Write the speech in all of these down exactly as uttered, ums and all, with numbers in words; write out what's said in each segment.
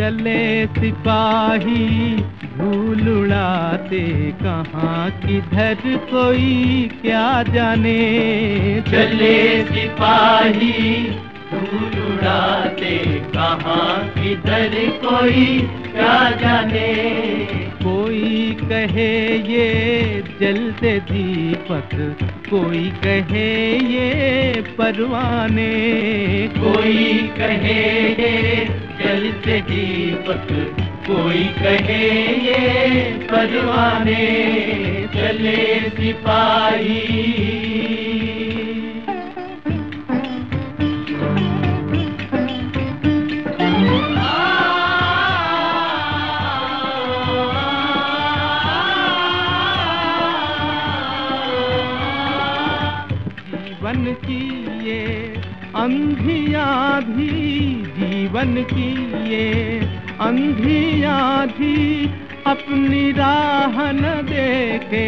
चले सिपाही धूल उड़ाते, कहाँ किधर कोई क्या जाने। चले सिपाही धूल उड़ाते, कहाँ किधर कोई क्या जाने। कोई कहे ये जलते दीपक, कोई कहे ये परवाने। कोई कहे ये जलते दीपक, कोई कहे ये परवाने। चले सिपाही जीवन की ये अंधियाँ भी, जीवन की ये अंधियाँ भी अपनी राह न देखे,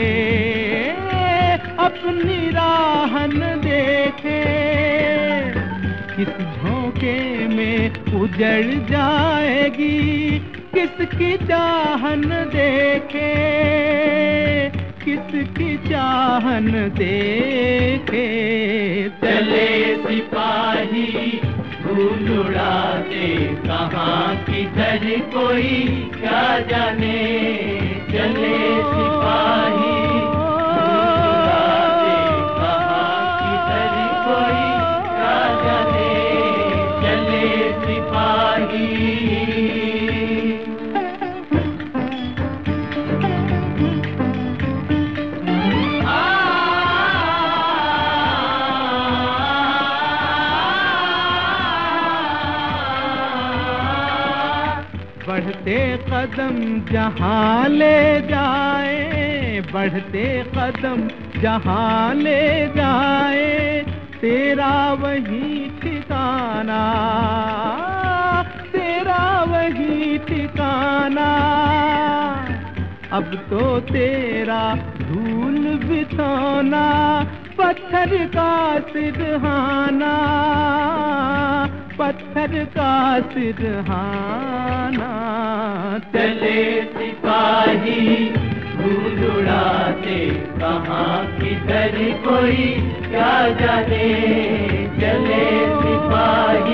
अपनी राह न देखे। किस झोंके में उजड़ जाएगी, किसकी चाहन देखे, किसकी चाहन देखे। चले सिपाही धूल उड़ाते, कहाँ किधर कोई क्या जाने। चले सिपाही धूल उड़ाते, कहाँ किधर कोई क्या जाने। चले सिपाही बढ़ते कदम जहाँ ले जाए, बढ़ते कदम जहाँ ले जाए, तेरा वही ठिकाना, तेरा वही ठिकाना। अब तो तेरा धूल बिछौना, पत्थर का सिरहाना, पत्थर का सिरहाना। चले सिपाही धूल उड़ाते, कहाँ किधर कोई क्या जाने। चले सिपाही